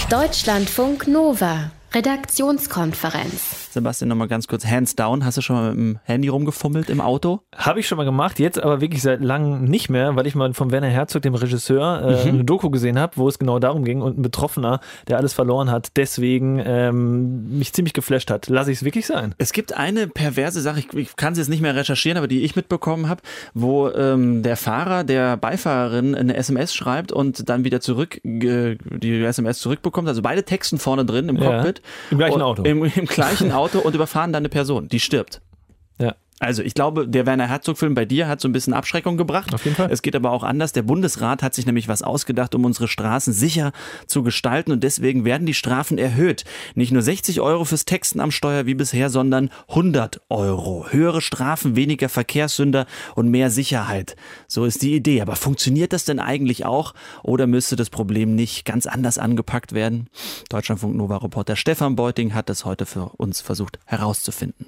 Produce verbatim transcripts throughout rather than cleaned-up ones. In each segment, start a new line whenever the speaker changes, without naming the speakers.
Deutschlandfunk Nova, Redaktionskonferenz.
Sebastian, nochmal ganz kurz, hands down, hast du schon mal mit dem Handy rumgefummelt im Auto?
Habe ich schon mal gemacht, jetzt aber wirklich seit langem nicht mehr, weil ich mal von Werner Herzog, dem Regisseur, äh, mhm. eine Doku gesehen habe, wo es genau darum ging und ein Betroffener, der alles verloren hat, deswegen ähm, mich ziemlich geflasht hat. Lass ich es wirklich sein.
Es gibt eine perverse Sache, ich, ich kann es jetzt nicht mehr recherchieren, aber die ich mitbekommen habe, wo ähm, der Fahrer der Beifahrerin eine S M S schreibt und dann wieder zurück, äh, die S M S zurückbekommt, also beide Texten vorne drin im Cockpit.
Ja, im gleichen Auto.
Im, im gleichen Auto und überfahren dann eine Person, die stirbt.
Ja.
Also ich glaube, der Werner Herzog-Film bei dir hat so ein bisschen Abschreckung gebracht.
Auf jeden Fall.
Es geht aber auch anders. Der Bundesrat hat sich nämlich was ausgedacht, um unsere Straßen sicher zu gestalten und deswegen werden die Strafen erhöht. Nicht nur sechzig Euro fürs Texten am Steuer wie bisher, sondern hundert Euro. Höhere Strafen, weniger Verkehrssünder und mehr Sicherheit. So ist die Idee. Aber funktioniert das denn eigentlich auch oder müsste das Problem nicht ganz anders angepackt werden? Deutschlandfunk Nova-Reporter Stefan Beuting hat das heute für uns versucht herauszufinden.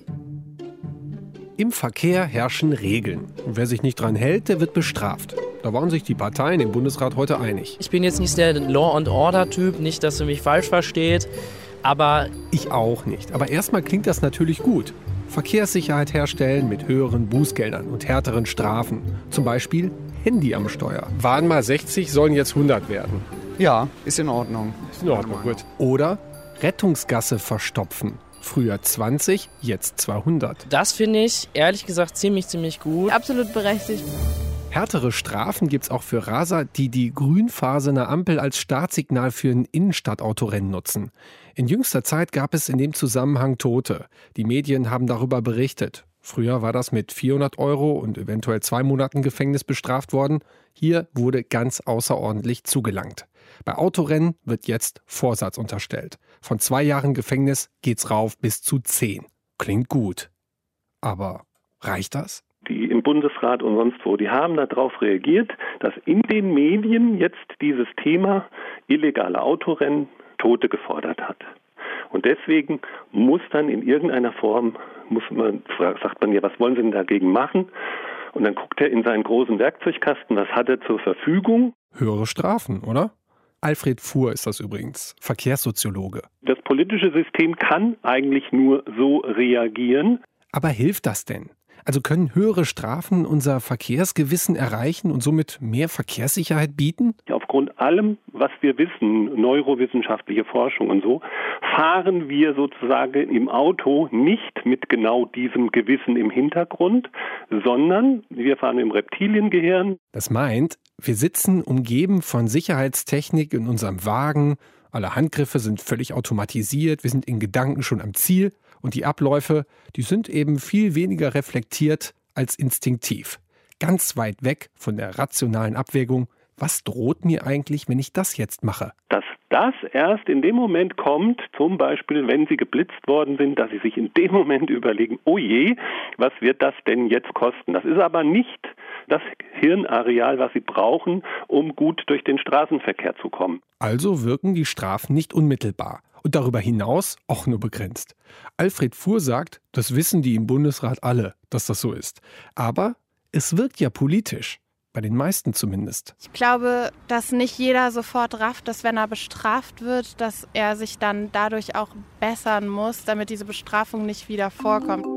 Im Verkehr herrschen Regeln. Und wer sich nicht dran hält, der wird bestraft. Da waren sich die Parteien im Bundesrat heute einig.
Ich bin jetzt nicht der Law-and-Order-Typ, nicht, dass du mich falsch versteht, aber...
Ich auch nicht. Aber erstmal klingt das natürlich gut. Verkehrssicherheit herstellen mit höheren Bußgeldern und härteren Strafen. Zum Beispiel Handy am Steuer.
Waren mal sechzig, sollen jetzt hundert werden.
Ja, ist in Ordnung.
Ist in Ordnung, gut.
Oder Rettungsgasse verstopfen. Früher zwanzig, jetzt zweihundert.
Das finde ich, ehrlich gesagt, ziemlich, ziemlich gut.
Absolut berechtigt.
Härtere Strafen gibt es auch für Raser, die die Grünphase einer Ampel als Startsignal für ein Innenstadtautorennen nutzen. In jüngster Zeit gab es in dem Zusammenhang Tote. Die Medien haben darüber berichtet. Früher war das mit vierhundert Euro und eventuell zwei Monaten Gefängnis bestraft worden. Hier wurde ganz außerordentlich zugelangt. Bei Autorennen wird jetzt Vorsatz unterstellt. Von zwei Jahren Gefängnis geht's rauf bis zu zehn. Klingt gut. Aber reicht das?
Die im Bundesrat und sonst wo, die haben darauf reagiert, dass in den Medien jetzt dieses Thema illegale Autorennen Tote gefordert hat. Und deswegen muss dann in irgendeiner Form, muss man, sagt man ja, was wollen Sie denn dagegen machen? Und dann guckt er in seinen großen Werkzeugkasten, was hat er zur Verfügung?
Höhere Strafen, oder? Alfred Fuhr ist das übrigens, Verkehrssoziologe.
Das politische System kann eigentlich nur so reagieren.
Aber hilft das denn? Also können höhere Strafen unser Verkehrsgewissen erreichen und somit mehr Verkehrssicherheit bieten?
Aufgrund allem, was wir wissen, neurowissenschaftliche Forschung und so, fahren wir sozusagen im Auto nicht mit genau diesem Gewissen im Hintergrund, sondern wir fahren im Reptiliengehirn.
Das meint, wir sitzen umgeben von Sicherheitstechnik in unserem Wagen, alle Handgriffe sind völlig automatisiert, wir sind in Gedanken schon am Ziel. Und die Abläufe, die sind eben viel weniger reflektiert als instinktiv. Ganz weit weg von der rationalen Abwägung, was droht mir eigentlich, wenn ich das jetzt mache?
Dass das erst in dem Moment kommt, zum Beispiel, wenn Sie geblitzt worden sind, dass Sie sich in dem Moment überlegen, oh je, was wird das denn jetzt kosten? Das ist aber nicht das Hirnareal, was Sie brauchen, um gut durch den Straßenverkehr zu kommen.
Also wirken die Strafen nicht unmittelbar. Und darüber hinaus auch nur begrenzt. Alfred Fuhr sagt, das wissen die im Bundesrat alle, dass das so ist. Aber es wirkt ja politisch. Bei den meisten zumindest.
Ich glaube, dass nicht jeder sofort rafft, dass wenn er bestraft wird, dass er sich dann dadurch auch bessern muss, damit diese Bestrafung nicht wieder vorkommt.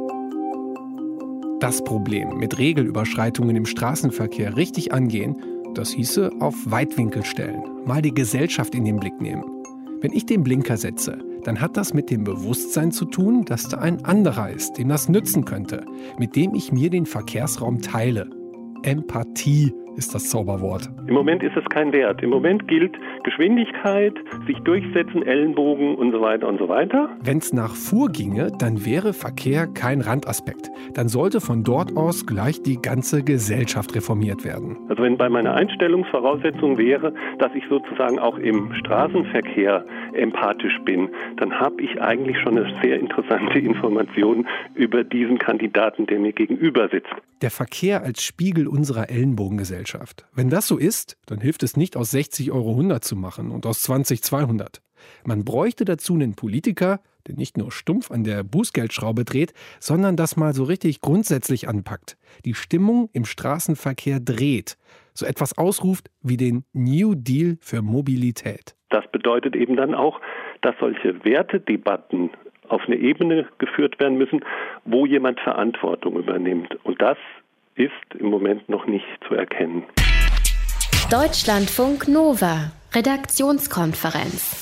Das Problem mit Regelüberschreitungen im Straßenverkehr richtig angehen, das hieße auf Weitwinkel stellen. Mal die Gesellschaft in den Blick nehmen. Wenn ich den Blinker setze, dann hat das mit dem Bewusstsein zu tun, dass da ein anderer ist, dem das nützen könnte, mit dem ich mir den Verkehrsraum teile. Empathie ist das Zauberwort.
Im Moment ist es kein Wert. Im Moment gilt Geschwindigkeit, sich durchsetzen, Ellenbogen und so weiter und so weiter.
Wenn es nach Fuhr ginge, dann wäre Verkehr kein Randaspekt. Dann sollte von dort aus gleich die ganze Gesellschaft reformiert werden.
Also wenn bei meiner Einstellungsvoraussetzung wäre, dass ich sozusagen auch im Straßenverkehr empathisch bin, dann habe ich eigentlich schon eine sehr interessante Information über diesen Kandidaten, der mir gegenüber sitzt.
Der Verkehr als Spiegel unserer Ellenbogengesellschaft. Wenn das so ist, dann hilft es nicht, aus sechzig Euro hundert zu machen und aus zwanzig zweihundert. Man bräuchte dazu einen Politiker, der nicht nur stumpf an der Bußgeldschraube dreht, sondern das mal so richtig grundsätzlich anpackt. Die Stimmung im Straßenverkehr dreht. So etwas ausruft wie den New Deal für Mobilität.
Das bedeutet eben dann auch, dass solche Wertedebatten auf eine Ebene geführt werden müssen, wo jemand Verantwortung übernimmt. Und das ist im Moment noch nicht zu erkennen.
Deutschlandfunk Nova, Redaktionskonferenz.